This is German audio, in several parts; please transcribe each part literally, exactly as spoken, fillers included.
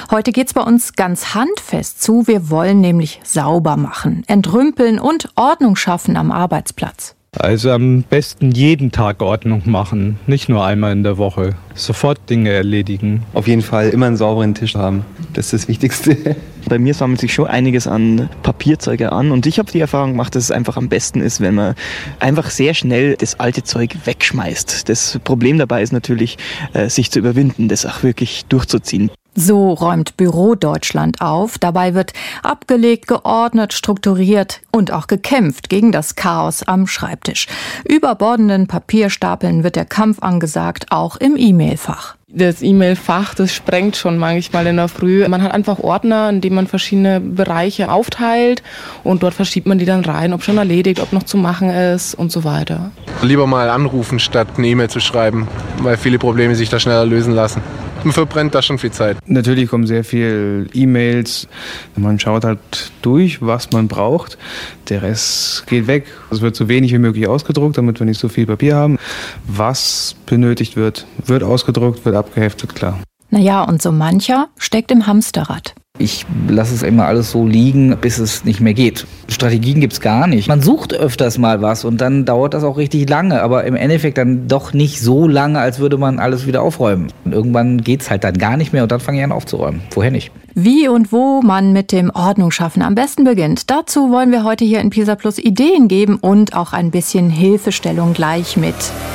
Heute geht's bei uns ganz handfest zu. Wir wollen nämlich sauber machen, entrümpeln und Ordnung schaffen am Arbeitsplatz. Also am besten jeden Tag Ordnung machen, nicht nur einmal in der Woche. Sofort Dinge erledigen. Auf jeden Fall immer einen sauberen Tisch haben, das ist das Wichtigste. Bei mir sammelt sich schon einiges an Papierzeuge an und ich habe die Erfahrung gemacht, dass es einfach am besten ist, wenn man einfach sehr schnell das alte Zeug wegschmeißt. Das Problem dabei ist natürlich, sich zu überwinden, das auch wirklich durchzuziehen. So räumt Büro Deutschland auf. Dabei wird abgelegt, geordnet, strukturiert und auch gekämpft gegen das Chaos am Schreibtisch. Überbordenden Papierstapeln wird der Kampf angesagt, auch im E-Mail-Fach. Das E-Mail-Fach, das sprengt schon manchmal in der Früh. Man hat einfach Ordner, in denen man verschiedene Bereiche aufteilt und dort verschiebt man die dann rein, ob schon erledigt, ob noch zu machen ist und so weiter. Lieber mal anrufen, statt eine E-Mail zu schreiben, weil viele Probleme sich da schneller lösen lassen. Man verbrennt da schon viel Zeit. Natürlich kommen sehr viele E-Mails. Man schaut halt durch, was man braucht. Der Rest geht weg. Es wird so wenig wie möglich ausgedruckt, damit wir nicht so viel Papier haben. Was benötigt wird, wird ausgedruckt, wird abgeheftet, klar. Naja, und so mancher steckt im Hamsterrad. Ich lasse es immer alles so liegen, bis es nicht mehr geht. Strategien gibt's gar nicht. Man sucht öfters mal was und dann dauert das auch richtig lange, aber im Endeffekt dann doch nicht so lange, als würde man alles wieder aufräumen. Und irgendwann geht's halt dann gar nicht mehr und dann fange ich an aufzuräumen. Vorher nicht. Wie und wo man mit dem Ordnungsschaffen am besten beginnt, dazu wollen wir heute hier in Pisa Plus Ideen geben und auch ein bisschen Hilfestellung gleich mit.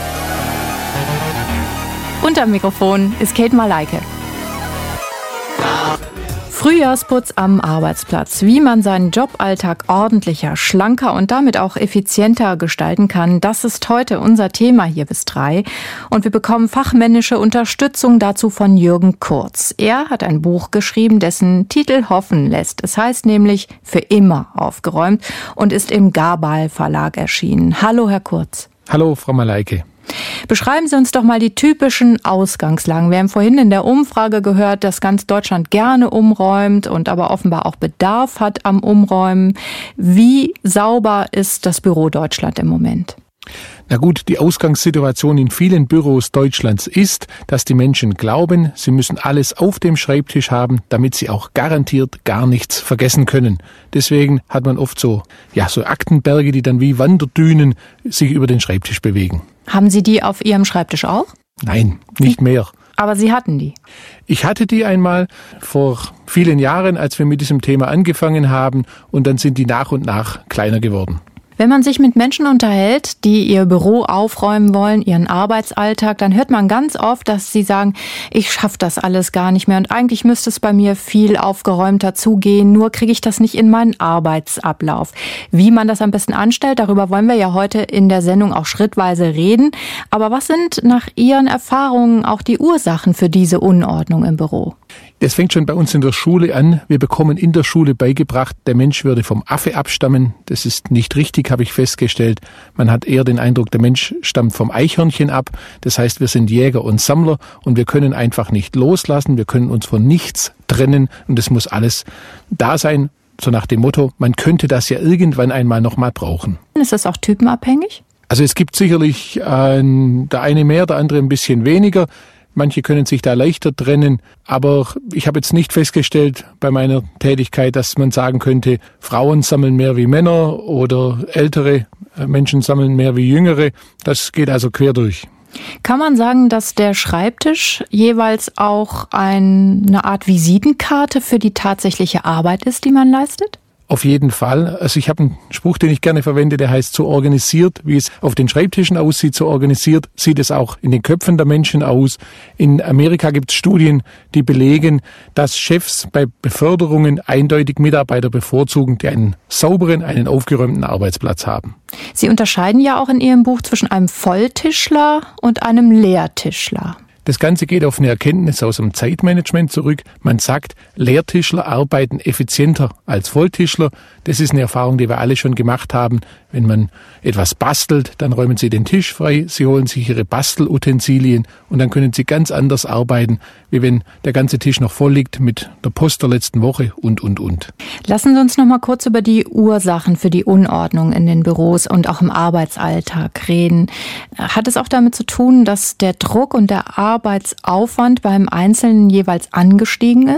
Unterm Mikrofon ist Kate Malayke. Frühjahrsputz am Arbeitsplatz. Wie man seinen Joballtag ordentlicher, schlanker und damit auch effizienter gestalten kann, das ist heute unser Thema hier bis drei. Und wir bekommen fachmännische Unterstützung dazu von Jürgen Kurz. Er hat ein Buch geschrieben, dessen Titel hoffen lässt. Es heißt nämlich Für immer aufgeräumt und ist im Gabal Verlag erschienen. Hallo, Herr Kurz. Hallo, Frau Malayke. Beschreiben Sie uns doch mal die typischen Ausgangslagen. Wir haben vorhin in der Umfrage gehört, dass ganz Deutschland gerne umräumt und aber offenbar auch Bedarf hat am Umräumen. Wie sauber ist das Büro Deutschland im Moment? Na gut, die Ausgangssituation in vielen Büros Deutschlands ist, dass die Menschen glauben, sie müssen alles auf dem Schreibtisch haben, damit sie auch garantiert gar nichts vergessen können. Deswegen hat man oft so, ja, so Aktenberge, die dann wie Wanderdünen sich über den Schreibtisch bewegen. Haben Sie die auf Ihrem Schreibtisch auch? Nein, nicht mehr. Aber Sie hatten die? Ich hatte die einmal vor vielen Jahren, als wir mit diesem Thema angefangen haben, und dann sind die nach und nach kleiner geworden. Wenn man sich mit Menschen unterhält, die ihr Büro aufräumen wollen, ihren Arbeitsalltag, dann hört man ganz oft, dass sie sagen, ich schaffe das alles gar nicht mehr und eigentlich müsste es bei mir viel aufgeräumter zugehen, nur kriege ich das nicht in meinen Arbeitsablauf. Wie man das am besten anstellt, darüber wollen wir ja heute in der Sendung auch schrittweise reden. Aber was sind nach Ihren Erfahrungen auch die Ursachen für diese Unordnung im Büro? Das fängt schon bei uns in der Schule an. Wir bekommen in der Schule beigebracht, der Mensch würde vom Affe abstammen. Das ist nicht richtig, habe ich festgestellt. Man hat eher den Eindruck, der Mensch stammt vom Eichhörnchen ab. Das heißt, wir sind Jäger und Sammler und wir können einfach nicht loslassen. Wir können uns von nichts trennen und es muss alles da sein. So nach dem Motto, man könnte das ja irgendwann einmal nochmal brauchen. Ist das auch typenabhängig? Also es gibt sicherlich äh, der eine mehr, der andere ein bisschen weniger. Manche können sich da leichter trennen, aber ich habe jetzt nicht festgestellt bei meiner Tätigkeit, dass man sagen könnte, Frauen sammeln mehr wie Männer oder ältere Menschen sammeln mehr wie jüngere. Das geht also quer durch. Kann man sagen, dass der Schreibtisch jeweils auch eine Art Visitenkarte für die tatsächliche Arbeit ist, die man leistet? Auf jeden Fall. Also ich habe einen Spruch, den ich gerne verwende, der heißt, so organisiert, wie es auf den Schreibtischen aussieht, so organisiert sieht es auch in den Köpfen der Menschen aus. In Amerika gibt es Studien, die belegen, dass Chefs bei Beförderungen eindeutig Mitarbeiter bevorzugen, die einen sauberen, einen aufgeräumten Arbeitsplatz haben. Sie unterscheiden ja auch in Ihrem Buch zwischen einem Volltischler und einem Leertischler. Das Ganze geht auf eine Erkenntnis aus dem Zeitmanagement zurück. Man sagt, Leertischler arbeiten effizienter als Volltischler. Das ist eine Erfahrung, die wir alle schon gemacht haben. Wenn man etwas bastelt, dann räumen Sie den Tisch frei, Sie holen sich Ihre Bastelutensilien und dann können Sie ganz anders arbeiten, wie wenn der ganze Tisch noch voll liegt mit der Post der letzten Woche und, und, und. Lassen Sie uns noch mal kurz über die Ursachen für die Unordnung in den Büros und auch im Arbeitsalltag reden. Hat es auch damit zu tun, dass der Druck und der Arbeitsaufwand beim Einzelnen jeweils angestiegen ist?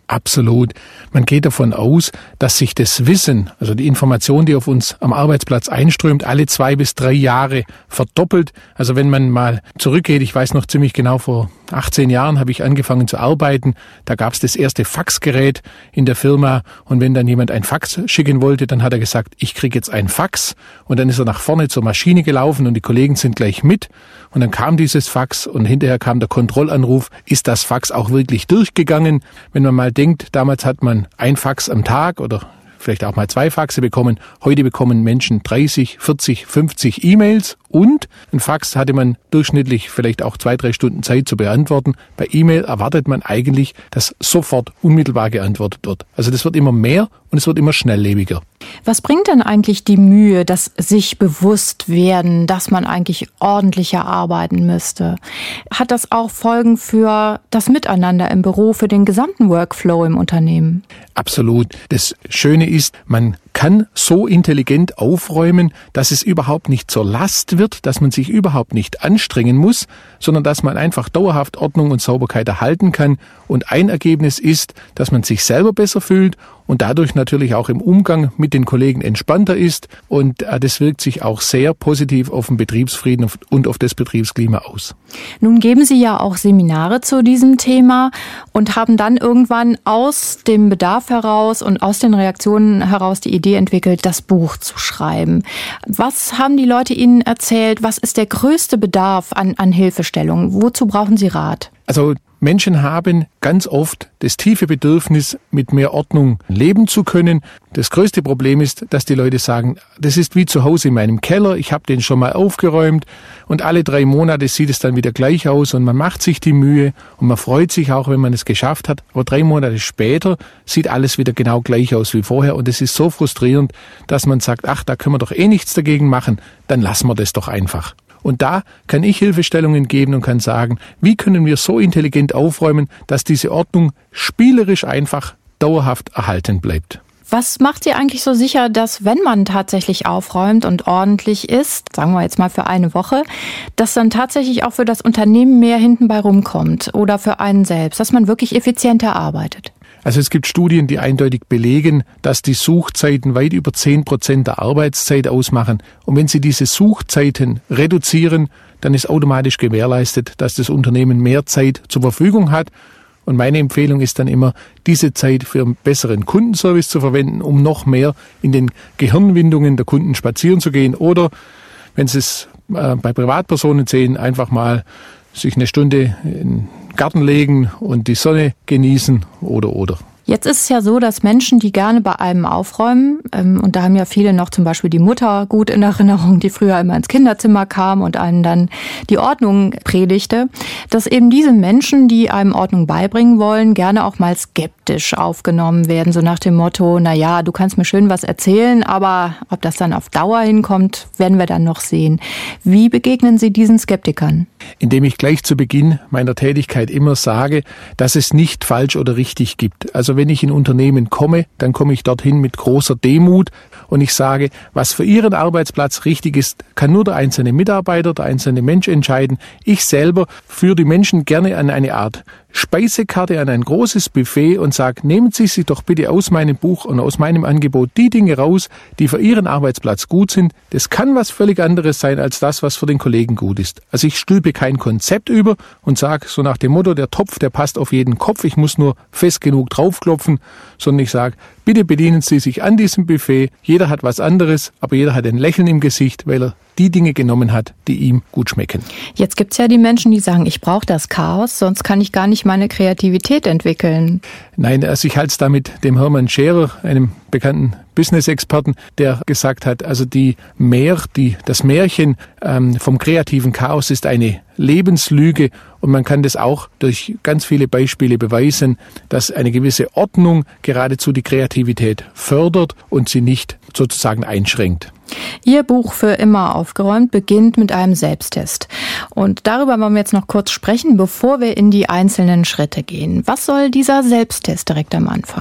Absolut. Man geht davon aus, dass sich das Wissen, also die Information, die auf uns am Arbeitsplatz einströmt, alle zwei bis drei Jahre verdoppelt. Also wenn man mal zurückgeht, ich weiß noch ziemlich genau, vor achtzehn Jahren habe ich angefangen zu arbeiten. Da gab es das erste Faxgerät in der Firma und wenn dann jemand ein Fax schicken wollte, dann hat er gesagt, ich kriege jetzt ein Fax und dann ist er nach vorne zur Maschine gelaufen und die Kollegen sind gleich mit und dann kam dieses Fax und hinterher kam der Kontrollanruf, ist das Fax auch wirklich durchgegangen? Wenn man mal denkt, damals hat man ein Fax am Tag oder vielleicht auch mal zwei Faxe bekommen. Heute bekommen Menschen dreißig, vierzig, fünfzig E-Mails und ein Fax hatte man durchschnittlich vielleicht auch zwei, drei Stunden Zeit zu beantworten. Bei E-Mail erwartet man eigentlich, dass sofort unmittelbar geantwortet wird. Also das wird immer mehr und es wird immer schnelllebiger. Was bringt denn eigentlich die Mühe, das sich bewusst werden, dass man eigentlich ordentlicher arbeiten müsste? Hat das auch Folgen für das Miteinander im Büro, für den gesamten Workflow im Unternehmen? Absolut. Das Schöne ist, man kann so intelligent aufräumen, dass es überhaupt nicht zur Last wird, dass man sich überhaupt nicht anstrengen muss, sondern dass man einfach dauerhaft Ordnung und Sauberkeit erhalten kann. Und ein Ergebnis ist, dass man sich selber besser fühlt und dadurch natürlich auch im Umgang mit den Kollegen entspannter ist. Und das wirkt sich auch sehr positiv auf den Betriebsfrieden und auf das Betriebsklima aus. Nun geben Sie ja auch Seminare zu diesem Thema und haben dann irgendwann aus dem Bedarf heraus und aus den Reaktionen heraus die Idee entwickelt, das Buch zu schreiben. Was haben die Leute Ihnen erzählt? Was ist der größte Bedarf an, an Hilfestellung? Wozu brauchen Sie Rat? Also Menschen haben ganz oft das tiefe Bedürfnis, mit mehr Ordnung leben zu können. Das größte Problem ist, dass die Leute sagen, das ist wie zu Hause in meinem Keller, ich habe den schon mal aufgeräumt und alle drei Monate sieht es dann wieder gleich aus und man macht sich die Mühe und man freut sich auch, wenn man es geschafft hat. Aber drei Monate später sieht alles wieder genau gleich aus wie vorher und es ist so frustrierend, dass man sagt, ach, da können wir doch eh nichts dagegen machen, dann lassen wir das doch einfach. Und da kann ich Hilfestellungen geben und kann sagen, wie können wir so intelligent aufräumen, dass diese Ordnung spielerisch einfach dauerhaft erhalten bleibt. Was macht Sie eigentlich so sicher, dass wenn man tatsächlich aufräumt und ordentlich ist, sagen wir jetzt mal für eine Woche, dass dann tatsächlich auch für das Unternehmen mehr hinten bei rumkommt oder für einen selbst, dass man wirklich effizienter arbeitet? Also es gibt Studien, die eindeutig belegen, dass die Suchzeiten weit über zehn Prozent der Arbeitszeit ausmachen. Und wenn Sie diese Suchzeiten reduzieren, dann ist automatisch gewährleistet, dass das Unternehmen mehr Zeit zur Verfügung hat. Und meine Empfehlung ist dann immer, diese Zeit für einen besseren Kundenservice zu verwenden, um noch mehr in den Gehirnwindungen der Kunden spazieren zu gehen. Oder, wenn Sie es äh, bei Privatpersonen sehen, einfach mal sich eine Stunde in den Garten legen und die Sonne genießen oder oder. Jetzt ist es ja so, dass Menschen, die gerne bei einem aufräumen, ähm, und da haben ja viele noch zum Beispiel die Mutter gut in Erinnerung, die früher immer ins Kinderzimmer kam und einen dann die Ordnung predigte, dass eben diese Menschen, die einem Ordnung beibringen wollen, gerne auch mal skeptisch aufgenommen werden, so nach dem Motto, na ja, du kannst mir schön was erzählen, aber ob das dann auf Dauer hinkommt, werden wir dann noch sehen. Wie begegnen Sie diesen Skeptikern? Indem ich gleich zu Beginn meiner Tätigkeit immer sage, dass es nicht falsch oder richtig gibt. Also wenn ich in Unternehmen komme, dann komme ich dorthin mit großer Demut und ich sage, was für Ihren Arbeitsplatz richtig ist, kann nur der einzelne Mitarbeiter, der einzelne Mensch entscheiden. Ich selber führe die Menschen gerne an eine Art Speisekarte, an ein großes Buffet und sage, nehmen Sie sich doch bitte aus meinem Buch und aus meinem Angebot die Dinge raus, die für Ihren Arbeitsplatz gut sind. Das kann was völlig anderes sein als das, was für den Kollegen gut ist. Also ich stülpe kein Konzept über und sage so nach dem Motto, der Topf, der passt auf jeden Kopf, ich muss nur fest genug draufklopfen, sondern ich sage, bitte bedienen Sie sich an diesem Buffet. Jeder hat was anderes, aber jeder hat ein Lächeln im Gesicht, weil er die Dinge genommen hat, die ihm gut schmecken. Jetzt gibt's ja die Menschen, die sagen, ich brauche das Chaos, sonst kann ich gar nicht meine Kreativität entwickeln. Nein, also ich halte es da mit dem Hermann Scherer, einem bekannten Business-Experten, der gesagt hat, also die Mär, die, das Märchen ähm, vom kreativen Chaos ist eine Lebenslüge und man kann das auch durch ganz viele Beispiele beweisen, dass eine gewisse Ordnung geradezu die Kreativität fördert und sie nicht sozusagen einschränkt. Ihr Buch für immer aufgeräumt beginnt mit einem Selbsttest. Und darüber wollen wir jetzt noch kurz sprechen, bevor wir in die einzelnen Schritte gehen. Was soll dieser Selbsttest direkt am Anfang?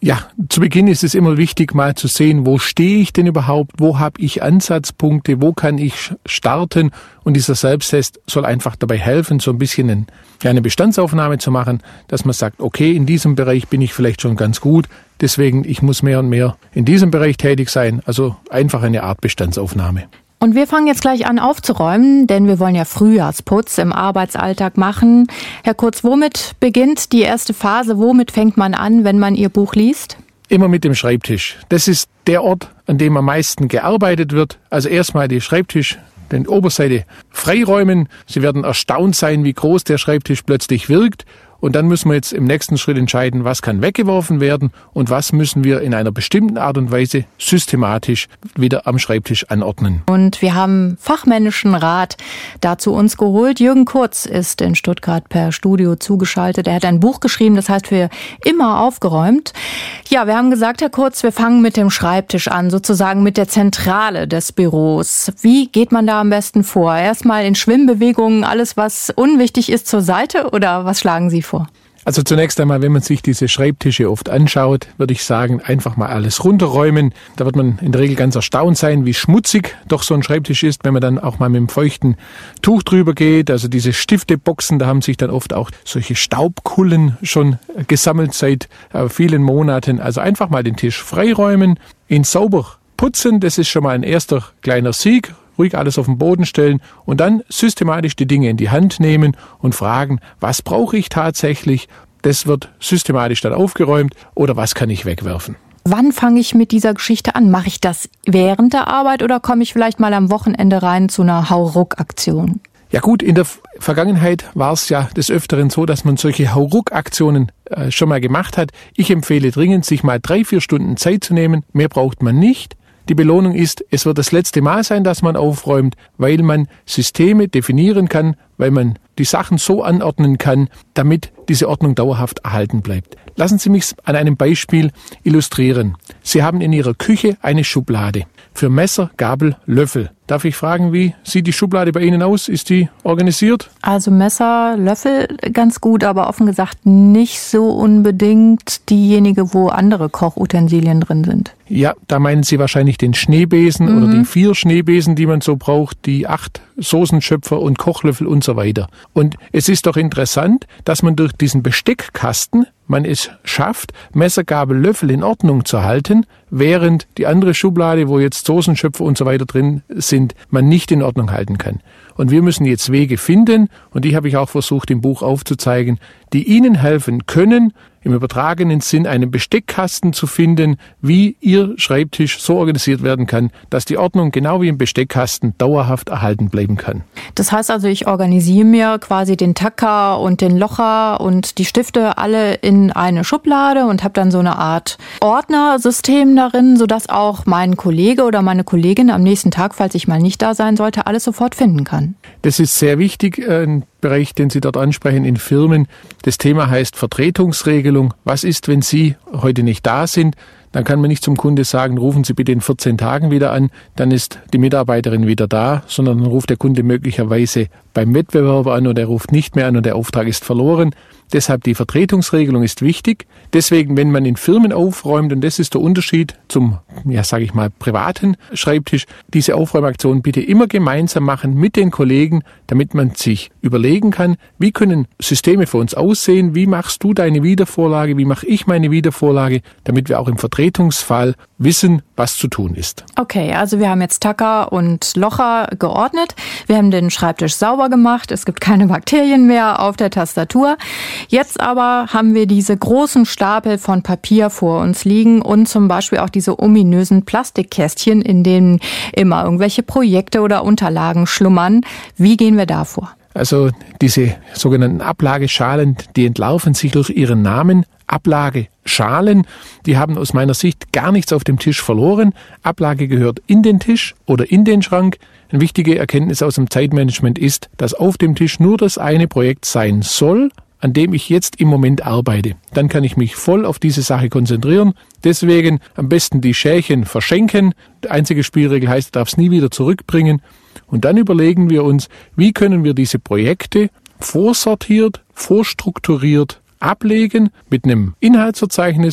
Ja, zu Beginn ist es immer wichtig, mal zu sehen, wo stehe ich denn überhaupt, wo habe ich Ansatzpunkte, wo kann ich starten, und dieser Selbsttest soll einfach dabei helfen, so ein bisschen ein, ja, eine Bestandsaufnahme zu machen, dass man sagt, okay, in diesem Bereich bin ich vielleicht schon ganz gut, deswegen ich muss mehr und mehr in diesem Bereich tätig sein, also einfach eine Art Bestandsaufnahme. Und wir fangen jetzt gleich an aufzuräumen, denn wir wollen ja Frühjahrsputz im Arbeitsalltag machen. Herr Kurz, womit beginnt die erste Phase? Womit fängt man an, wenn man Ihr Buch liest? Immer mit dem Schreibtisch. Das ist der Ort, an dem am meisten gearbeitet wird. Also erstmal die Schreibtisch, den Oberseite freiräumen. Sie werden erstaunt sein, wie groß der Schreibtisch plötzlich wirkt. Und dann müssen wir jetzt im nächsten Schritt entscheiden, was kann weggeworfen werden und was müssen wir in einer bestimmten Art und Weise systematisch wieder am Schreibtisch anordnen. Und wir haben fachmännischen Rat dazu uns geholt. Jürgen Kurz ist in Stuttgart per Studio zugeschaltet. Er hat ein Buch geschrieben, das heißt für immer aufgeräumt. Ja, wir haben gesagt, Herr Kurz, wir fangen mit dem Schreibtisch an, sozusagen mit der Zentrale des Büros. Wie geht man da am besten vor? Erstmal in Schwimmbewegungen alles, was unwichtig ist, zur Seite, oder was schlagen Sie vor? Also zunächst einmal, wenn man sich diese Schreibtische oft anschaut, würde ich sagen, einfach mal alles runterräumen. Da wird man in der Regel ganz erstaunt sein, wie schmutzig doch so ein Schreibtisch ist, wenn man dann auch mal mit einem feuchten Tuch drüber geht. Also diese Stifteboxen, da haben sich dann oft auch solche Staubkullen schon gesammelt seit äh, vielen Monaten. Also einfach mal den Tisch freiräumen, ihn sauber putzen, das ist schon mal ein erster kleiner Sieg. Ruhig alles auf den Boden stellen und dann systematisch die Dinge in die Hand nehmen und fragen, was brauche ich tatsächlich? Das wird systematisch dann aufgeräumt, oder was kann ich wegwerfen? Wann fange ich mit dieser Geschichte an? Mache ich das während der Arbeit oder komme ich vielleicht mal am Wochenende rein zu einer Hauruck-Aktion? Ja gut, in der Vergangenheit war es ja des Öfteren so, dass man solche Hauruck-Aktionen äh, schon mal gemacht hat. Ich empfehle dringend, sich mal drei, vier Stunden Zeit zu nehmen. Mehr braucht man nicht. Die Belohnung ist, es wird das letzte Mal sein, dass man aufräumt, weil man Systeme definieren kann, weil man die Sachen so anordnen kann, damit diese Ordnung dauerhaft erhalten bleibt. Lassen Sie mich an einem Beispiel illustrieren. Sie haben in Ihrer Küche eine Schublade für Messer, Gabel, Löffel. Darf ich fragen, wie sieht die Schublade bei Ihnen aus? Ist die organisiert? Also Messer, Löffel ganz gut, aber offen gesagt nicht so unbedingt diejenige, wo andere Kochutensilien drin sind. Ja, da meinen Sie wahrscheinlich den Schneebesen mhm. oder die vier Schneebesen, die man so braucht, die acht Soßenschöpfer und Kochlöffel und so weiter. Und es ist doch interessant, dass man durch diesen Besteckkasten man es schafft, Messer, Gabel, Löffel in Ordnung zu halten, während die andere Schublade, wo jetzt Soßenschöpfer und so weiter drin sind, man nicht in Ordnung halten kann. Und wir müssen jetzt Wege finden, und die habe ich auch versucht im Buch aufzuzeigen, die Ihnen helfen können, im übertragenen Sinn einen Besteckkasten zu finden, wie Ihr Schreibtisch so organisiert werden kann, dass die Ordnung genau wie im Besteckkasten dauerhaft erhalten bleiben kann. Das heißt also, ich organisiere mir quasi den Tacker und den Locher und die Stifte alle in eine Schublade und habe dann so eine Art Ordnersystem darin, sodass auch mein Kollege oder meine Kollegin am nächsten Tag, falls ich mal nicht da sein sollte, alles sofort finden kann. Das ist sehr wichtig, ein Bereich, den Sie dort ansprechen in Firmen. Das Thema heißt Vertretungsregelung. Was ist, wenn Sie heute nicht da sind? Dann kann man nicht zum Kunde sagen, rufen Sie bitte in vierzehn Tagen wieder an, dann ist die Mitarbeiterin wieder da, sondern dann ruft der Kunde möglicherweise beim Wettbewerber an oder er ruft nicht mehr an und der Auftrag ist verloren. Deshalb die Vertretungsregelung ist wichtig. Deswegen, wenn man in Firmen aufräumt, und das ist der Unterschied zum, ja, sage ich mal, privaten Schreibtisch, diese Aufräumaktion bitte immer gemeinsam machen mit den Kollegen, damit man sich überlegen kann, wie können Systeme für uns aussehen, wie machst du deine Wiedervorlage, wie mache ich meine Wiedervorlage, damit wir auch im Vertretungsfall wissen, was zu tun ist. Okay, also wir haben jetzt Tacker und Locher geordnet, wir haben den Schreibtisch sauber gemacht, es gibt keine Bakterien mehr auf der Tastatur. Jetzt aber haben wir diese großen Stapel von Papier vor uns liegen und zum Beispiel auch diese ominösen Plastikkästchen, in denen immer irgendwelche Projekte oder Unterlagen schlummern. Wie gehen wir da vor? Also diese sogenannten Ablageschalen, die entlarven sich durch ihren Namen. Ablageschalen, die haben aus meiner Sicht gar nichts auf dem Tisch verloren. Ablage gehört in den Tisch oder in den Schrank. Eine wichtige Erkenntnis aus dem Zeitmanagement ist, dass auf dem Tisch nur das eine Projekt sein soll, an dem ich jetzt im Moment arbeite. Dann kann ich mich voll auf diese Sache konzentrieren. Deswegen am besten die Schälchen verschenken. Die einzige Spielregel heißt, ich darf es nie wieder zurückbringen. Und dann überlegen wir uns, wie können wir diese Projekte vorsortiert, vorstrukturiert ablegen mit einem Inhaltsverzeichnis,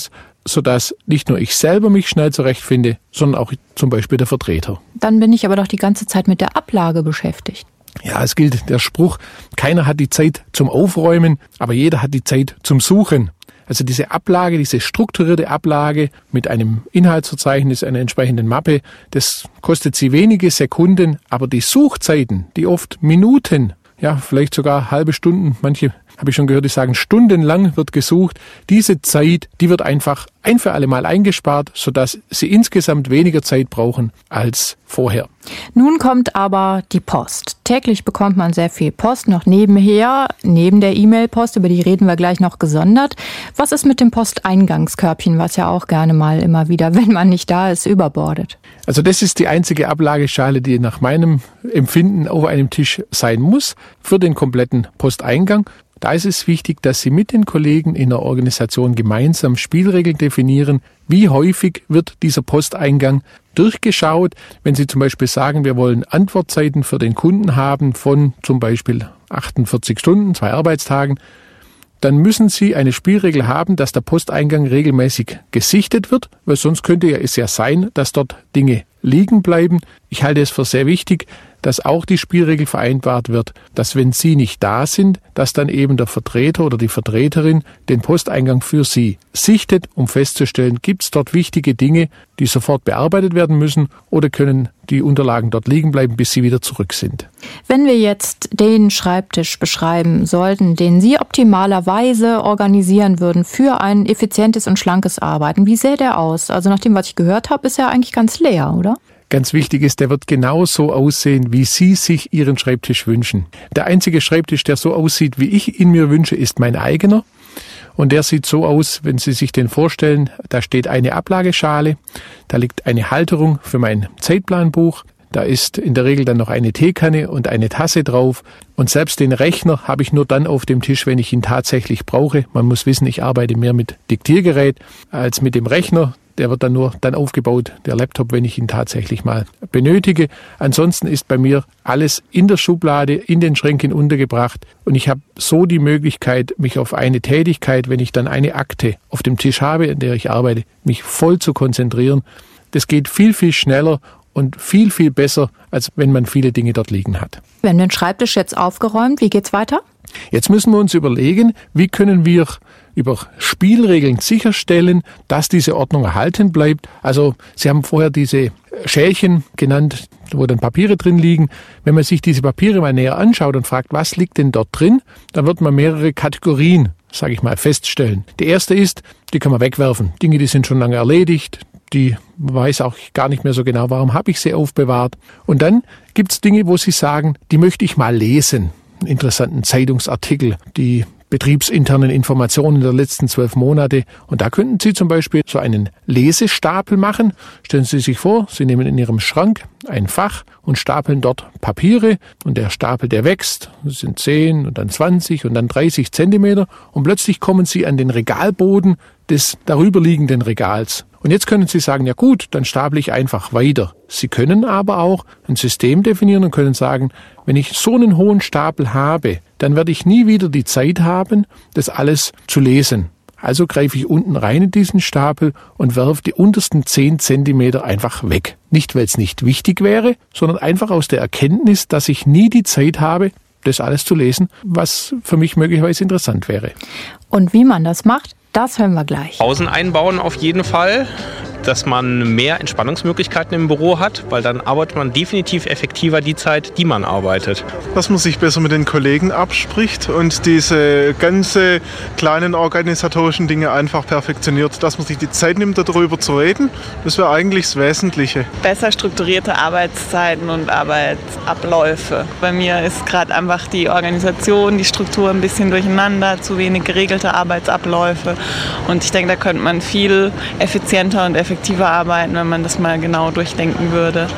sodass nicht nur ich selber mich schnell zurechtfinde, sondern auch zum Beispiel der Vertreter. Dann bin ich aber doch die ganze Zeit mit der Ablage beschäftigt. Ja, es gilt der Spruch, keiner hat die Zeit zum Aufräumen, aber jeder hat die Zeit zum Suchen. Also diese Ablage, diese strukturierte Ablage mit einem Inhaltsverzeichnis, einer entsprechenden Mappe, das kostet Sie wenige Sekunden, aber die Suchzeiten, die oft Minuten, ja, vielleicht sogar halbe Stunden, manche habe ich schon gehört, die sagen, stundenlang wird gesucht. Diese Zeit, die wird einfach ein für alle Mal eingespart, sodass Sie insgesamt weniger Zeit brauchen als vorher. Nun kommt aber die Post. Täglich bekommt man sehr viel Post noch nebenher, neben der E-Mail-Post, über die reden wir gleich noch gesondert. Was ist mit dem Posteingangskörbchen, was ja auch gerne mal immer wieder, wenn man nicht da ist, überbordet? Also das ist die einzige Ablageschale, die nach meinem Empfinden auf einem Tisch sein muss für den kompletten Posteingang. Da ist es wichtig, dass Sie mit den Kollegen in der Organisation gemeinsam Spielregeln definieren. Wie häufig wird dieser Posteingang durchgeschaut? Wenn Sie zum Beispiel sagen, wir wollen Antwortzeiten für den Kunden haben von zum Beispiel achtundvierzig Stunden, zwei Arbeitstagen, dann müssen Sie eine Spielregel haben, dass der Posteingang regelmäßig gesichtet wird, weil sonst könnte ja es ja sein, dass dort Dinge liegen bleiben. Ich halte es für sehr wichtig, dass auch die Spielregel vereinbart wird, dass wenn Sie nicht da sind, dass dann eben der Vertreter oder die Vertreterin den Posteingang für Sie sichtet, um festzustellen, gibt es dort wichtige Dinge, die sofort bearbeitet werden müssen oder können die Unterlagen dort liegen bleiben, bis sie wieder zurück sind. Wenn wir jetzt den Schreibtisch beschreiben sollten, den Sie optimalerweise organisieren würden für ein effizientes und schlankes Arbeiten, wie sähe der aus? Also nach dem, was ich gehört habe, ist er eigentlich ganz leer, oder? Ganz wichtig ist, der wird genau so aussehen, wie Sie sich Ihren Schreibtisch wünschen. Der einzige Schreibtisch, der so aussieht, wie ich ihn mir wünsche, ist mein eigener. Und der sieht so aus, wenn Sie sich den vorstellen, da steht eine Ablageschale, da liegt eine Halterung für mein Zeitplanbuch, da ist in der Regel dann noch eine Teekanne und eine Tasse drauf. Und selbst den Rechner habe ich nur dann auf dem Tisch, wenn ich ihn tatsächlich brauche. Man muss wissen, ich arbeite mehr mit Diktiergerät als mit dem Rechner. Der wird dann nur dann aufgebaut, der Laptop, wenn ich ihn tatsächlich mal benötige. Ansonsten ist bei mir alles in der Schublade, in den Schränken untergebracht. Und ich habe so die Möglichkeit, mich auf eine Tätigkeit, wenn ich dann eine Akte auf dem Tisch habe, in der ich arbeite, mich voll zu konzentrieren. Das geht viel, viel schneller und viel, viel besser, als wenn man viele Dinge dort liegen hat. Wir haben den Schreibtisch jetzt aufgeräumt. Wie geht's weiter? Jetzt müssen wir uns überlegen, wie können wir über Spielregeln sicherstellen, dass diese Ordnung erhalten bleibt. Also Sie haben vorher diese Schälchen genannt, wo dann Papiere drin liegen. Wenn man sich diese Papiere mal näher anschaut und fragt, was liegt denn dort drin, dann wird man mehrere Kategorien, sage ich mal, feststellen. Die erste ist, die kann man wegwerfen. Dinge, die sind schon lange erledigt. Die weiß auch gar nicht mehr so genau, warum habe ich sie aufbewahrt. Und dann gibt es Dinge, wo Sie sagen, die möchte ich mal lesen. Einen interessanten Zeitungsartikel, die betriebsinternen Informationen der letzten zwölf Monate. Und da könnten Sie zum Beispiel so einen Lesestapel machen. Stellen Sie sich vor, Sie nehmen in Ihrem Schrank ein Fach und stapeln dort Papiere. Und der Stapel, der wächst. Das sind zehn und dann zwanzig und dann dreißig Zentimeter. Und plötzlich kommen Sie an den Regalboden des darüberliegenden Regals. Und jetzt können Sie sagen, ja gut, dann staple ich einfach weiter. Sie können aber auch ein System definieren und können sagen, wenn ich so einen hohen Stapel habe, dann werde ich nie wieder die Zeit haben, das alles zu lesen. Also greife ich unten rein in diesen Stapel und werfe die untersten zehn Zentimeter einfach weg. Nicht, weil es nicht wichtig wäre, sondern einfach aus der Erkenntnis, dass ich nie die Zeit habe, das alles zu lesen, was für mich möglicherweise interessant wäre. Und wie man das macht, das hören wir gleich. Pausen einbauen auf jeden Fall, dass man mehr Entspannungsmöglichkeiten im Büro hat, weil dann arbeitet man definitiv effektiver die Zeit, die man arbeitet. Dass man sich besser mit den Kollegen abspricht und diese ganze kleinen organisatorischen Dinge einfach perfektioniert, dass man sich die Zeit nimmt, darüber zu reden, das wäre eigentlich das Wesentliche. Besser strukturierte Arbeitszeiten und Arbeitsabläufe. Bei mir ist gerade einfach die Organisation, die Struktur ein bisschen durcheinander, zu wenig geregelte Arbeitsabläufe. Und ich denke, da könnte man viel effizienter und effektiver arbeiten, wenn man das mal genau durchdenken würde.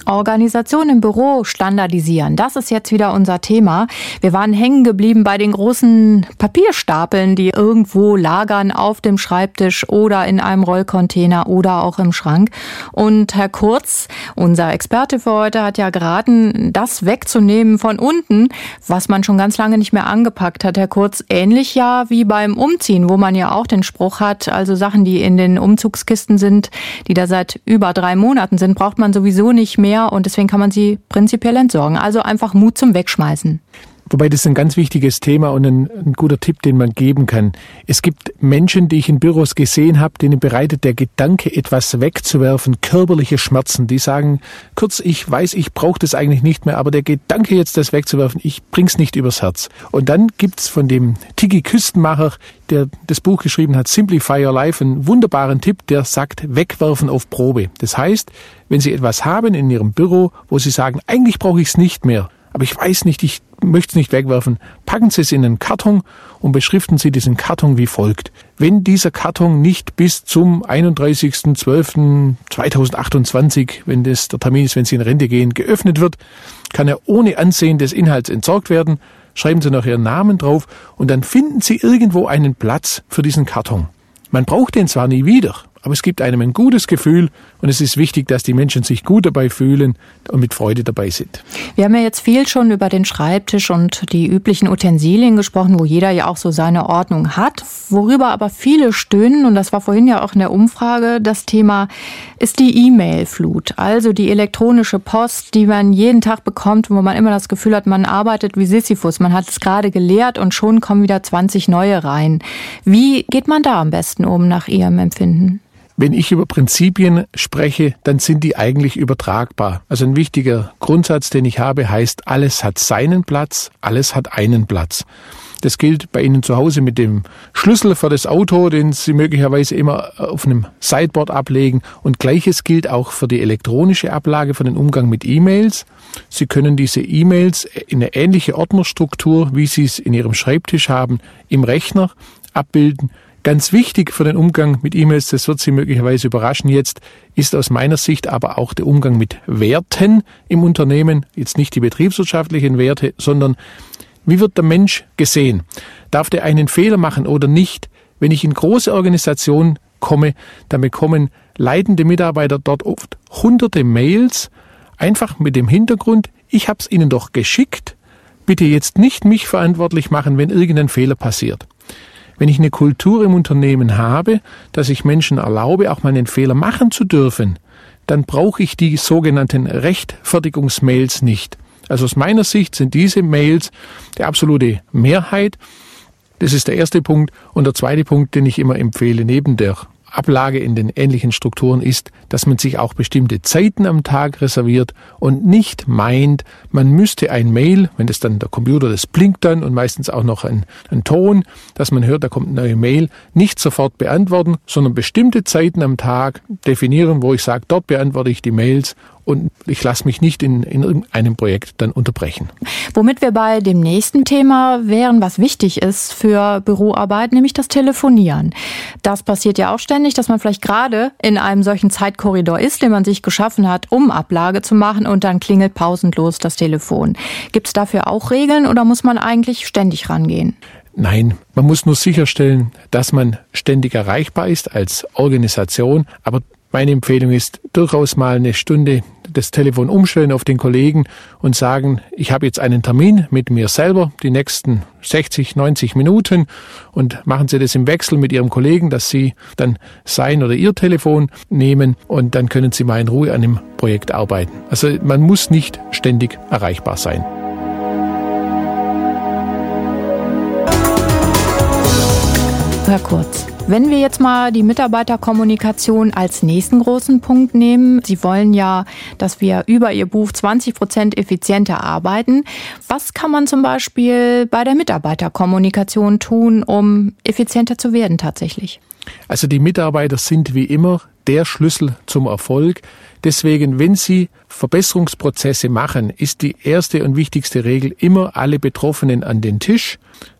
Organisation im Büro standardisieren. Das ist jetzt wieder unser Thema. Wir waren hängen geblieben bei den großen Papierstapeln, die irgendwo lagern auf dem Schreibtisch oder in einem Rollcontainer oder auch im Schrank. Und Herr Kurz, unser Experte für heute, hat ja geraten, das wegzunehmen von unten, was man schon ganz lange nicht mehr angepackt hat. Herr Kurz, ähnlich ja wie beim Umziehen, wo man ja auch den Spruch hat, also Sachen, die in den Umzugskisten sind, die da seit über drei Monaten sind, braucht man sowieso nicht mehr. Und deswegen kann man sie prinzipiell entsorgen. Also einfach Mut zum Wegschmeißen. Wobei das ist ein ganz wichtiges Thema und ein, ein guter Tipp, den man geben kann. Es gibt Menschen, die ich in Büros gesehen habe, denen bereitet der Gedanke, etwas wegzuwerfen, körperliche Schmerzen. Die sagen, kurz, ich weiß, ich brauche das eigentlich nicht mehr, aber der Gedanke jetzt, das wegzuwerfen, ich bring's nicht übers Herz. Und dann gibt's von dem Tiki Küstenmacher, der das Buch geschrieben hat, Simplify Your Life, einen wunderbaren Tipp, der sagt, wegwerfen auf Probe. Das heißt, wenn Sie etwas haben in Ihrem Büro, wo Sie sagen, eigentlich brauche ich es nicht mehr, aber ich weiß nicht, ich möchte es nicht wegwerfen, packen Sie es in einen Karton und beschriften Sie diesen Karton wie folgt. Wenn dieser Karton nicht bis zum einunddreißigsten zwölften zweitausendachtundzwanzig, wenn das der Termin ist, wenn Sie in Rente gehen, geöffnet wird, kann er ohne Ansehen des Inhalts entsorgt werden. Schreiben Sie noch Ihren Namen drauf und dann finden Sie irgendwo einen Platz für diesen Karton. Man braucht den zwar nie wieder, aber es gibt einem ein gutes Gefühl und es ist wichtig, dass die Menschen sich gut dabei fühlen und mit Freude dabei sind. Wir haben ja jetzt viel schon über den Schreibtisch und die üblichen Utensilien gesprochen, wo jeder ja auch so seine Ordnung hat. Worüber aber viele stöhnen, und das war vorhin ja auch in der Umfrage das Thema, ist die E-Mail-Flut. Also die elektronische Post, die man jeden Tag bekommt, wo man immer das Gefühl hat, man arbeitet wie Sisyphus. Man hat es gerade geleert und schon kommen wieder zwanzig neue rein. Wie geht man da am besten um nach Ihrem Empfinden? Wenn ich über Prinzipien spreche, dann sind die eigentlich übertragbar. Also ein wichtiger Grundsatz, den ich habe, heißt, alles hat seinen Platz, alles hat einen Platz. Das gilt bei Ihnen zu Hause mit dem Schlüssel für das Auto, den Sie möglicherweise immer auf einem Sideboard ablegen. Und Gleiches gilt auch für die elektronische Ablage, für den Umgang mit E-Mails. Sie können diese E-Mails in eine ähnliche Ordnerstruktur, wie Sie es in Ihrem Schreibtisch haben, im Rechner abbilden. Ganz wichtig für den Umgang mit E-Mails, das wird Sie möglicherweise überraschen jetzt, ist aus meiner Sicht aber auch der Umgang mit Werten im Unternehmen. Jetzt nicht die betriebswirtschaftlichen Werte, sondern wie wird der Mensch gesehen? Darf der einen Fehler machen oder nicht? Wenn ich in große Organisationen komme, dann bekommen leitende Mitarbeiter dort oft hunderte Mails, einfach mit dem Hintergrund, ich habe es Ihnen doch geschickt, bitte jetzt nicht mich verantwortlich machen, wenn irgendein Fehler passiert. Wenn ich eine Kultur im Unternehmen habe, dass ich Menschen erlaube, auch mal einen Fehler machen zu dürfen, dann brauche ich die sogenannten Rechtfertigungsmails nicht. Also aus meiner Sicht sind diese Mails die absolute Mehrheit. Das ist der erste Punkt. Und der zweite Punkt, den ich immer empfehle, neben der Ablage in den ähnlichen Strukturen ist, dass man sich auch bestimmte Zeiten am Tag reserviert und nicht meint, man müsste ein Mail, wenn das dann der Computer, das blinkt dann und meistens auch noch ein, ein Ton, dass man hört, da kommt eine neue Mail, nicht sofort beantworten, sondern bestimmte Zeiten am Tag definieren, wo ich sage, dort beantworte ich die Mails und ich lasse mich nicht in, in irgendeinem Projekt dann unterbrechen. Womit wir bei dem nächsten Thema wären, was wichtig ist für Büroarbeit, nämlich das Telefonieren. Das passiert ja auch ständig, dass man vielleicht gerade in einem solchen Zeitkorridor ist, den man sich geschaffen hat, um Ablage zu machen und dann klingelt pausenlos das Telefon. Gibt es dafür auch Regeln oder muss man eigentlich ständig rangehen? Nein, man muss nur sicherstellen, dass man ständig erreichbar ist als Organisation, aber meine Empfehlung ist, durchaus mal eine Stunde das Telefon umstellen auf den Kollegen und sagen, ich habe jetzt einen Termin mit mir selber, die nächsten sechzig, neunzig Minuten und machen Sie das im Wechsel mit Ihrem Kollegen, dass Sie dann sein oder Ihr Telefon nehmen und dann können Sie mal in Ruhe an dem Projekt arbeiten. Also man muss nicht ständig erreichbar sein. Herr Kurz, wenn wir jetzt mal die Mitarbeiterkommunikation als nächsten großen Punkt nehmen. Sie wollen ja, dass wir über Ihr Buch zwanzig Prozent effizienter arbeiten. Was kann man zum Beispiel bei der Mitarbeiterkommunikation tun, um effizienter zu werden tatsächlich? Also die Mitarbeiter sind wie immer der Schlüssel zum Erfolg. Deswegen, wenn Sie Verbesserungsprozesse machen, ist die erste und wichtigste Regel immer alle Betroffenen an den Tisch.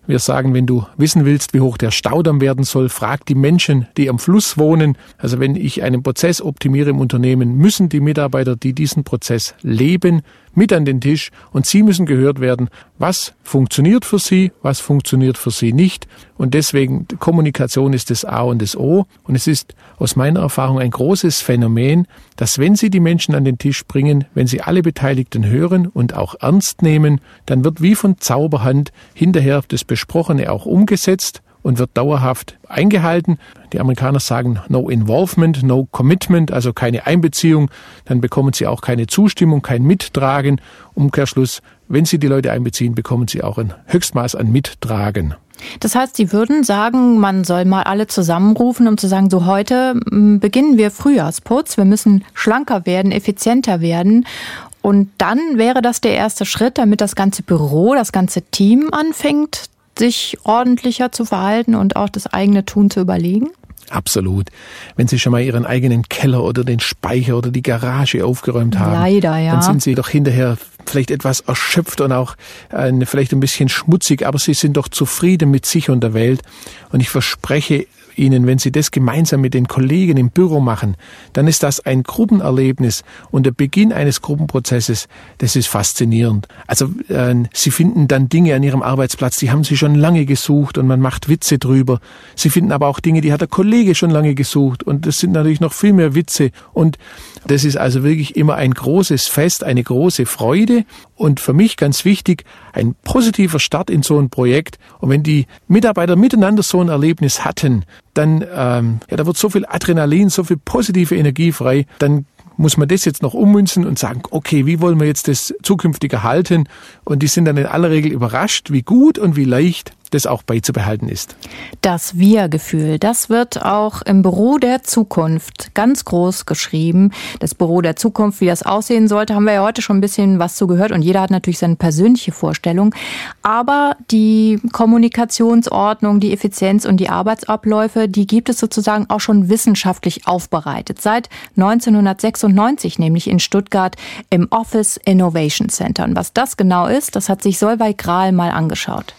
Wir sagen, wenn du wissen willst, wie hoch der Staudamm werden soll, frag die Menschen, die am Fluss wohnen. Also wenn ich einen Prozess optimiere im Unternehmen, müssen die Mitarbeiter, die diesen Prozess leben, mit an den Tisch und sie müssen gehört werden, was funktioniert für sie, was funktioniert für sie nicht. Und deswegen, Kommunikation ist das A und das O. Und es ist aus meiner Erfahrung ein großes Phänomen, dass wenn Sie die Menschen an den Tisch bringen, wenn Sie alle Beteiligten hören und auch ernst nehmen, dann wird wie von Zauberhand hinterher das Besprochene auch umgesetzt und wird dauerhaft eingehalten. Die Amerikaner sagen no involvement, no commitment, also keine Einbeziehung. Dann bekommen sie auch keine Zustimmung, kein Mittragen. Umkehrschluss, wenn sie die Leute einbeziehen, bekommen sie auch ein Höchstmaß an Mittragen. Das heißt, Sie würden sagen, man soll mal alle zusammenrufen, um zu sagen, so heute beginnen wir Frühjahrsputz, wir müssen schlanker werden, effizienter werden. Und dann wäre das der erste Schritt, damit das ganze Büro, das ganze Team anfängt, sich ordentlicher zu verhalten und auch das eigene Tun zu überlegen? Absolut. Wenn Sie schon mal Ihren eigenen Keller oder den Speicher oder die Garage aufgeräumt haben, Leider, ja. dann sind Sie doch hinterher vielleicht etwas erschöpft und auch äh, vielleicht ein bisschen schmutzig, aber Sie sind doch zufrieden mit sich und der Welt. Und ich verspreche Ihnen, wenn Sie das gemeinsam mit den Kollegen im Büro machen, dann ist das ein Gruppenerlebnis und der Beginn eines Gruppenprozesses, das ist faszinierend. Also äh, Sie finden dann Dinge an Ihrem Arbeitsplatz, die haben Sie schon lange gesucht und man macht Witze drüber. Sie finden aber auch Dinge, die hat der Kollege schon lange gesucht und das sind natürlich noch viel mehr Witze und das ist also wirklich immer ein großes Fest, eine große Freude und für mich ganz wichtig, ein positiver Start in so ein Projekt. Und wenn die Mitarbeiter miteinander so ein Erlebnis hatten, dann ähm, ja, da wird so viel Adrenalin, so viel positive Energie frei, dann muss man das jetzt noch ummünzen und sagen, okay, wie wollen wir jetzt das zukünftig erhalten? Und die sind dann in aller Regel überrascht, wie gut und wie leicht das auch beizubehalten ist. Das Wir-Gefühl, das wird auch im Büro der Zukunft ganz groß geschrieben. Das Büro der Zukunft, wie das aussehen sollte, haben wir ja heute schon ein bisschen was zu gehört und jeder hat natürlich seine persönliche Vorstellung. Aber die Kommunikationsordnung, die Effizienz und die Arbeitsabläufe, die gibt es sozusagen auch schon wissenschaftlich aufbereitet. Seit neunzehnhundertsechsundneunzig nämlich in Stuttgart im Office Innovation Center. Und was das genau ist, das hat sich Solveig Grahl mal angeschaut.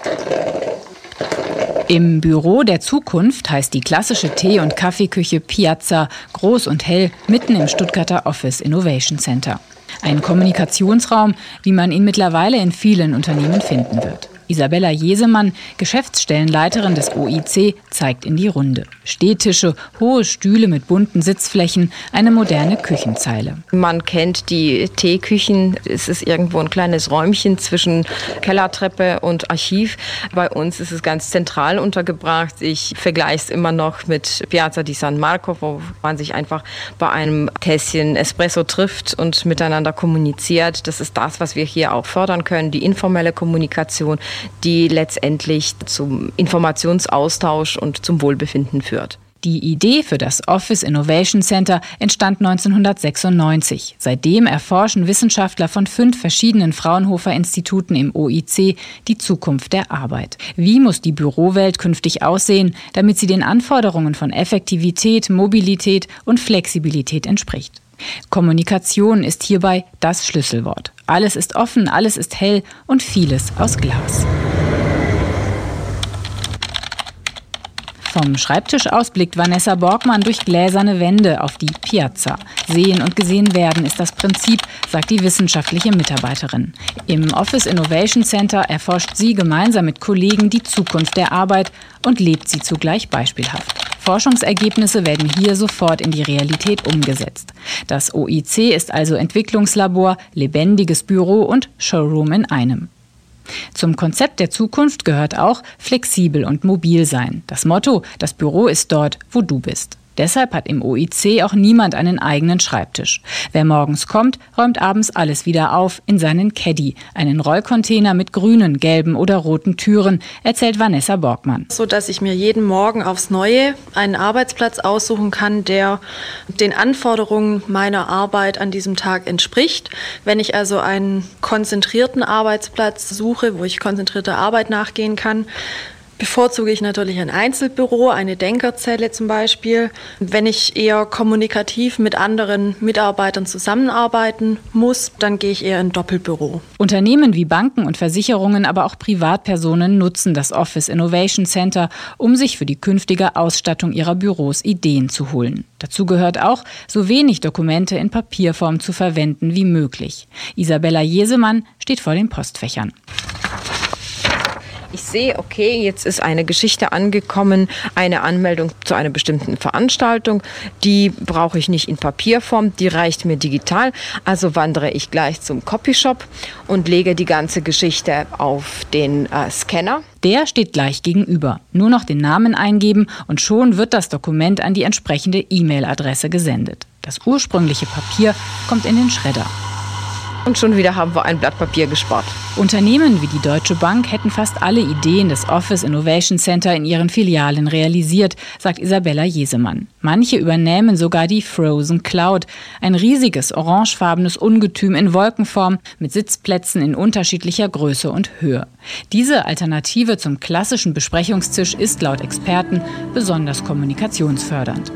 Im Büro der Zukunft heißt die klassische Tee- und Kaffeeküche Piazza, groß und hell, mitten im Stuttgarter Office Innovation Center. Ein Kommunikationsraum, wie man ihn mittlerweile in vielen Unternehmen finden wird. Isabella Jesemann, Geschäftsstellenleiterin des O I C, zeigt in die Runde. Stehtische, hohe Stühle mit bunten Sitzflächen, eine moderne Küchenzeile. Man kennt die Teeküchen. Es ist irgendwo ein kleines Räumchen zwischen Kellertreppe und Archiv. Bei uns ist es ganz zentral untergebracht. Ich vergleiche es immer noch mit Piazza di San Marco, wo man sich einfach bei einem Tässchen Espresso trifft und miteinander kommuniziert. Das ist das, was wir hier auch fördern können, die informelle Kommunikation, die letztendlich zum Informationsaustausch und zum Wohlbefinden führt. Die Idee für das Office Innovation Center entstand neunzehnhundertsechsundneunzig. Seitdem erforschen Wissenschaftler von fünf verschiedenen Fraunhofer-Instituten im O I C die Zukunft der Arbeit. Wie muss die Bürowelt künftig aussehen, damit sie den Anforderungen von Effektivität, Mobilität und Flexibilität entspricht? Kommunikation ist hierbei das Schlüsselwort. Alles ist offen, alles ist hell und vieles aus Glas. Vom Schreibtisch aus blickt Vanessa Borgmann durch gläserne Wände auf die Piazza. Sehen und gesehen werden ist das Prinzip, sagt die wissenschaftliche Mitarbeiterin. Im Office Innovation Center erforscht sie gemeinsam mit Kollegen die Zukunft der Arbeit und lebt sie zugleich beispielhaft. Forschungsergebnisse werden hier sofort in die Realität umgesetzt. Das O I C ist also Entwicklungslabor, lebendiges Büro und Showroom in einem. Zum Konzept der Zukunft gehört auch flexibel und mobil sein. Das Motto, das Büro ist dort, wo du bist. Deshalb hat im O I C auch niemand einen eigenen Schreibtisch. Wer morgens kommt, räumt abends alles wieder auf in seinen Caddy, einen Rollcontainer mit grünen, gelben oder roten Türen, erzählt Vanessa Borgmann. So dass ich mir jeden Morgen aufs Neue einen Arbeitsplatz aussuchen kann, der den Anforderungen meiner Arbeit an diesem Tag entspricht. Wenn ich also einen konzentrierten Arbeitsplatz suche, wo ich konzentrierter Arbeit nachgehen kann, bevorzuge ich natürlich ein Einzelbüro, eine Denkerzelle zum Beispiel. Wenn ich eher kommunikativ mit anderen Mitarbeitern zusammenarbeiten muss, dann gehe ich eher in ein Doppelbüro. Unternehmen wie Banken und Versicherungen, aber auch Privatpersonen nutzen das Office Innovation Center, um sich für die künftige Ausstattung ihrer Büros Ideen zu holen. Dazu gehört auch, so wenig Dokumente in Papierform zu verwenden wie möglich. Isabella Jesemann steht vor den Postfächern. Ich sehe, okay, jetzt ist eine Geschichte angekommen, eine Anmeldung zu einer bestimmten Veranstaltung. Die brauche ich nicht in Papierform, die reicht mir digital. Also wandere ich gleich zum Copyshop und lege die ganze Geschichte auf den äh, Scanner. Der steht gleich gegenüber. Nur noch den Namen eingeben und schon wird das Dokument an die entsprechende E-Mail-Adresse gesendet. Das ursprüngliche Papier kommt in den Schredder. Und schon wieder haben wir ein Blatt Papier gespart. Unternehmen wie die Deutsche Bank hätten fast alle Ideen des Office Innovation Center in ihren Filialen realisiert, sagt Isabella Jesemann. Manche übernehmen sogar die Frozen Cloud, ein riesiges orangefarbenes Ungetüm in Wolkenform mit Sitzplätzen in unterschiedlicher Größe und Höhe. Diese Alternative zum klassischen Besprechungstisch ist laut Experten besonders kommunikationsfördernd.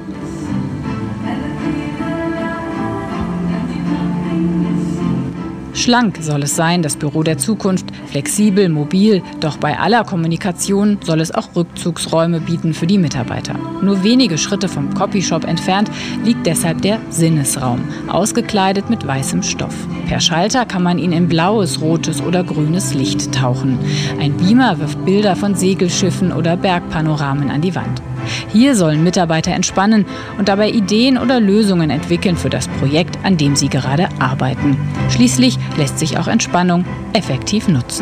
Schlank soll es sein, das Büro der Zukunft, flexibel, mobil, doch bei aller Kommunikation soll es auch Rückzugsräume bieten für die Mitarbeiter. Nur wenige Schritte vom Copyshop entfernt liegt deshalb der Sinnesraum, ausgekleidet mit weißem Stoff. Per Schalter kann man ihn in blaues, rotes oder grünes Licht tauchen. Ein Beamer wirft Bilder von Segelschiffen oder Bergpanoramen an die Wand. Hier sollen Mitarbeiter entspannen und dabei Ideen oder Lösungen entwickeln für das Projekt, an dem sie gerade arbeiten. Schließlich lässt sich auch Entspannung effektiv nutzen.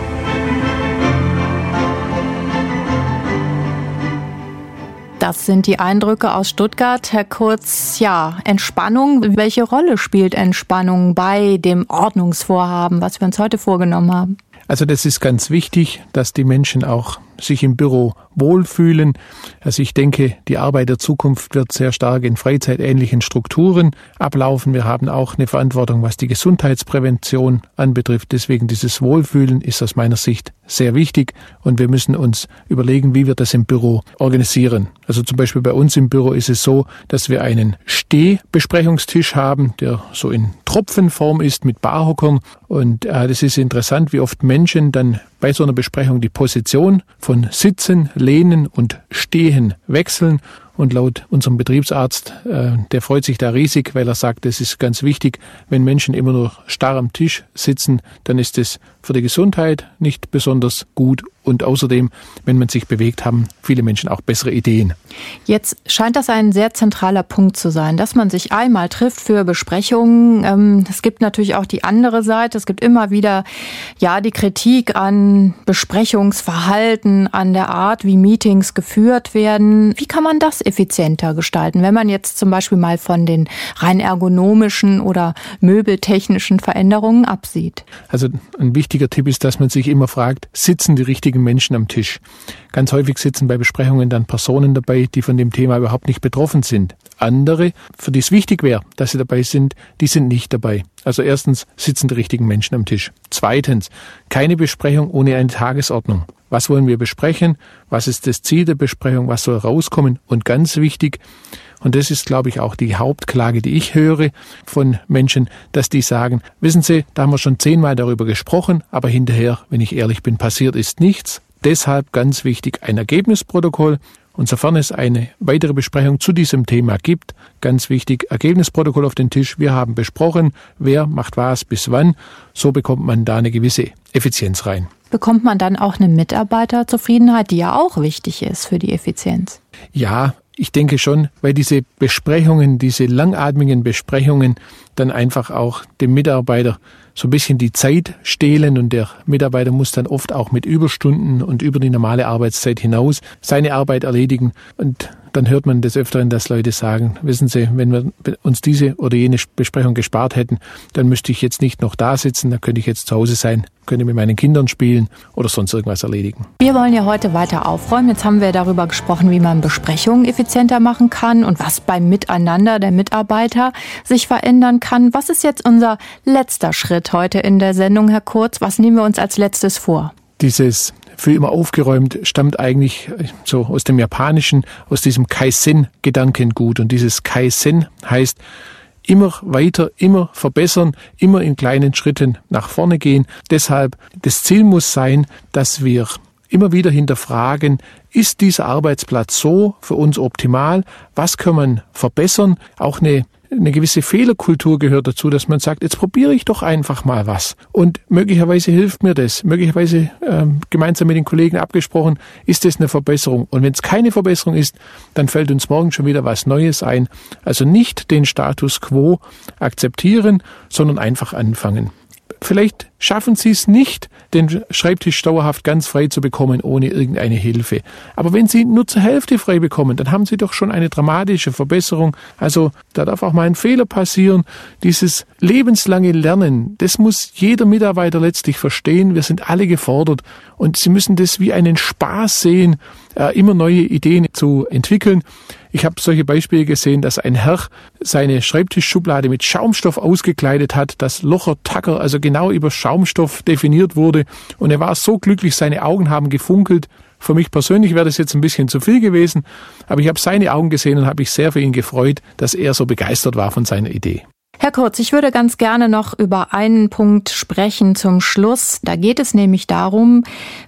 Das sind die Eindrücke aus Stuttgart. Herr Kurz, ja, Entspannung. Welche Rolle spielt Entspannung bei dem Ordnungsvorhaben, was wir uns heute vorgenommen haben? Also das ist ganz wichtig, dass die Menschen auch sich im Büro wohlfühlen. Also ich denke, die Arbeit der Zukunft wird sehr stark in freizeitähnlichen Strukturen ablaufen. Wir haben auch eine Verantwortung, was die Gesundheitsprävention anbetrifft. Deswegen dieses Wohlfühlen ist aus meiner Sicht sehr wichtig und wir müssen uns überlegen, wie wir das im Büro organisieren. Also zum Beispiel bei uns im Büro ist es so, dass wir einen Stehbesprechungstisch haben, der so in Tropfenform ist mit Barhockern und äh, das ist interessant, wie oft Menschen dann bei so einer Besprechung die Position von Sitzen, Lehnen und Stehen wechseln. Und laut unserem Betriebsarzt, äh, der freut sich da riesig, weil er sagt, es ist ganz wichtig, wenn Menschen immer nur starr am Tisch sitzen, dann ist es für die Gesundheit nicht besonders gut. Und außerdem, wenn man sich bewegt, haben viele Menschen auch bessere Ideen. Jetzt scheint das ein sehr zentraler Punkt zu sein, dass man sich einmal trifft für Besprechungen. Es gibt natürlich auch die andere Seite. Es gibt immer wieder ja die Kritik an Besprechungsverhalten, an der Art, wie Meetings geführt werden. Wie kann man das effizienter gestalten, wenn man jetzt zum Beispiel mal von den rein ergonomischen oder möbeltechnischen Veränderungen absieht? Also ein wichtiger Tipp ist, dass man sich immer fragt, sitzen die richtigen Menschen am Tisch? Ganz häufig sitzen bei Besprechungen dann Personen dabei, die von dem Thema überhaupt nicht betroffen sind. Andere, für die es wichtig wäre, dass sie dabei sind, die sind nicht dabei. Also erstens sitzen die richtigen Menschen am Tisch. Zweitens, keine Besprechung ohne eine Tagesordnung. Was wollen wir besprechen? Was ist das Ziel der Besprechung? Was soll rauskommen? Und ganz wichtig, und das ist, glaube ich, auch die Hauptklage, die ich höre von Menschen, dass die sagen, wissen Sie, da haben wir schon zehnmal darüber gesprochen, aber hinterher, wenn ich ehrlich bin, passiert ist nichts. Deshalb ganz wichtig ein Ergebnisprotokoll. Und sofern es eine weitere Besprechung zu diesem Thema gibt, ganz wichtig, Ergebnisprotokoll auf den Tisch. Wir haben besprochen, wer macht was bis wann. So bekommt man da eine gewisse Effizienz rein. Bekommt man dann auch eine Mitarbeiterzufriedenheit, die ja auch wichtig ist für die Effizienz? Ja, ich denke schon, weil diese Besprechungen, diese langatmigen Besprechungen dann einfach auch dem Mitarbeiter so ein bisschen die Zeit stehlen und der Mitarbeiter muss dann oft auch mit Überstunden und über die normale Arbeitszeit hinaus seine Arbeit erledigen. Und dann hört man des Öfteren, dass Leute sagen, wissen Sie, wenn wir uns diese oder jene Besprechung gespart hätten, dann müsste ich jetzt nicht noch da sitzen, dann könnte ich jetzt zu Hause sein, könnte mit meinen Kindern spielen oder sonst irgendwas erledigen. Wir wollen ja heute weiter aufräumen. Jetzt haben wir darüber gesprochen, wie man Besprechungen effizienter machen kann und was beim Miteinander der Mitarbeiter sich verändern kann. Was ist jetzt unser letzter Schritt heute in der Sendung, Herr Kurz? Was nehmen wir uns als letztes vor? Dieses für immer aufgeräumt, stammt eigentlich so aus dem Japanischen, aus diesem Kaizen-Gedankengut. Und dieses Kaizen heißt immer weiter, immer verbessern, immer in kleinen Schritten nach vorne gehen. Deshalb, das Ziel muss sein, dass wir immer wieder hinterfragen, ist dieser Arbeitsplatz so für uns optimal? Was kann man verbessern? Auch eine Eine gewisse Fehlerkultur gehört dazu, dass man sagt, jetzt probiere ich doch einfach mal was. Und möglicherweise hilft mir das. Möglicherweise ähm, gemeinsam mit den Kollegen abgesprochen, ist das eine Verbesserung. Und wenn es keine Verbesserung ist, dann fällt uns morgen schon wieder was Neues ein. Also nicht den Status quo akzeptieren, sondern einfach anfangen. Vielleicht schaffen Sie es nicht, den Schreibtisch dauerhaft ganz frei zu bekommen, ohne irgendeine Hilfe. Aber wenn Sie nur zur Hälfte frei bekommen, dann haben Sie doch schon eine dramatische Verbesserung. Also da darf auch mal ein Fehler passieren. Dieses lebenslange Lernen, das muss jeder Mitarbeiter letztlich verstehen. Wir sind alle gefordert und Sie müssen das wie einen Spaß sehen, immer neue Ideen zu entwickeln. Ich habe solche Beispiele gesehen, dass ein Herr seine Schreibtischschublade mit Schaumstoff ausgekleidet hat, dass Locher Tacker also genau über Schaumstoff definiert wurde. Und er war so glücklich, seine Augen haben gefunkelt. Für mich persönlich wäre das jetzt ein bisschen zu viel gewesen, aber ich habe seine Augen gesehen und habe mich sehr für ihn gefreut, dass er so begeistert war von seiner Idee. Herr Kurz, ich würde ganz gerne noch über einen Punkt sprechen zum Schluss. Da geht es nämlich darum,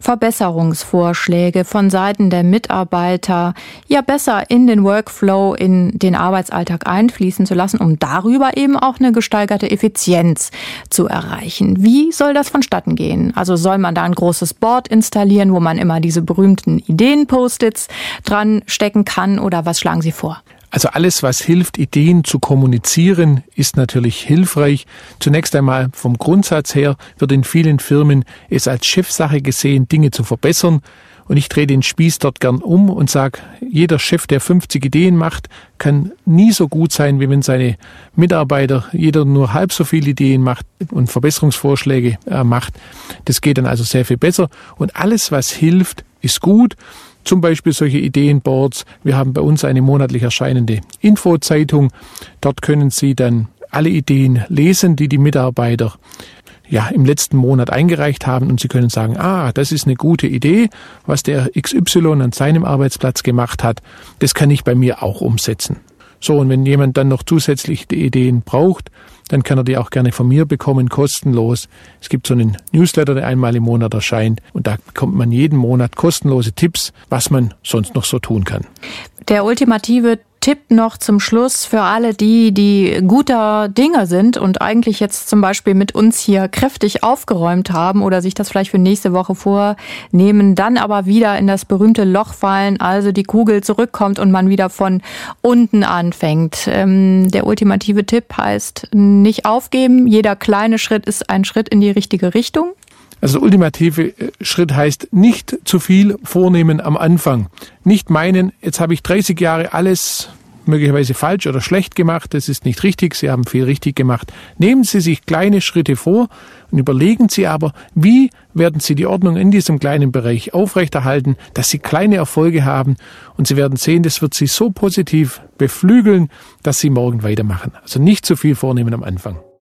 Verbesserungsvorschläge von Seiten der Mitarbeiter ja besser in den Workflow, in den Arbeitsalltag einfließen zu lassen, um darüber eben auch eine gesteigerte Effizienz zu erreichen. Wie soll das vonstatten gehen? Also soll man da ein großes Board installieren, wo man immer diese berühmten Ideen-Post-its dran stecken kann, oder was schlagen Sie vor? Also alles, was hilft, Ideen zu kommunizieren, ist natürlich hilfreich. Zunächst einmal vom Grundsatz her wird in vielen Firmen es als Chefsache gesehen, Dinge zu verbessern. Und ich drehe den Spieß dort gern um und sage, jeder Chef, der fünfzig Ideen macht, kann nie so gut sein, wie wenn seine Mitarbeiter jeder nur halb so viele Ideen macht und Verbesserungsvorschläge äh, macht. Das geht dann also sehr viel besser. Und alles, was hilft, ist gut. Zum Beispiel solche Ideenboards. Wir haben bei uns eine monatlich erscheinende Infozeitung. Dort können Sie dann alle Ideen lesen, die die Mitarbeiter ja im letzten Monat eingereicht haben. Und Sie können sagen, ah, das ist eine gute Idee, was der X Y an seinem Arbeitsplatz gemacht hat. Das kann ich bei mir auch umsetzen. So, und wenn jemand dann noch zusätzlich die Ideen braucht, dann kann er die auch gerne von mir bekommen, kostenlos. Es gibt so einen Newsletter, der einmal im Monat erscheint, und da bekommt man jeden Monat kostenlose Tipps, was man sonst noch so tun kann. Der ultimative Tipp noch zum Schluss für alle die, die guter Dinge sind und eigentlich jetzt zum Beispiel mit uns hier kräftig aufgeräumt haben oder sich das vielleicht für nächste Woche vornehmen, dann aber wieder in das berühmte Loch fallen, also die Kugel zurückkommt und man wieder von unten anfängt. Ähm, der ultimative Tipp heißt, nicht aufgeben. Jeder kleine Schritt ist ein Schritt in die richtige Richtung. Also der ultimative Schritt heißt, nicht zu viel vornehmen am Anfang. Nicht meinen, jetzt habe ich dreißig Jahre alles möglicherweise falsch oder schlecht gemacht, das ist nicht richtig, Sie haben viel richtig gemacht. Nehmen Sie sich kleine Schritte vor und überlegen Sie aber, wie werden Sie die Ordnung in diesem kleinen Bereich aufrechterhalten, dass Sie kleine Erfolge haben, und Sie werden sehen, das wird Sie so positiv beflügeln, dass Sie morgen weitermachen. Also nicht zu viel vornehmen am Anfang.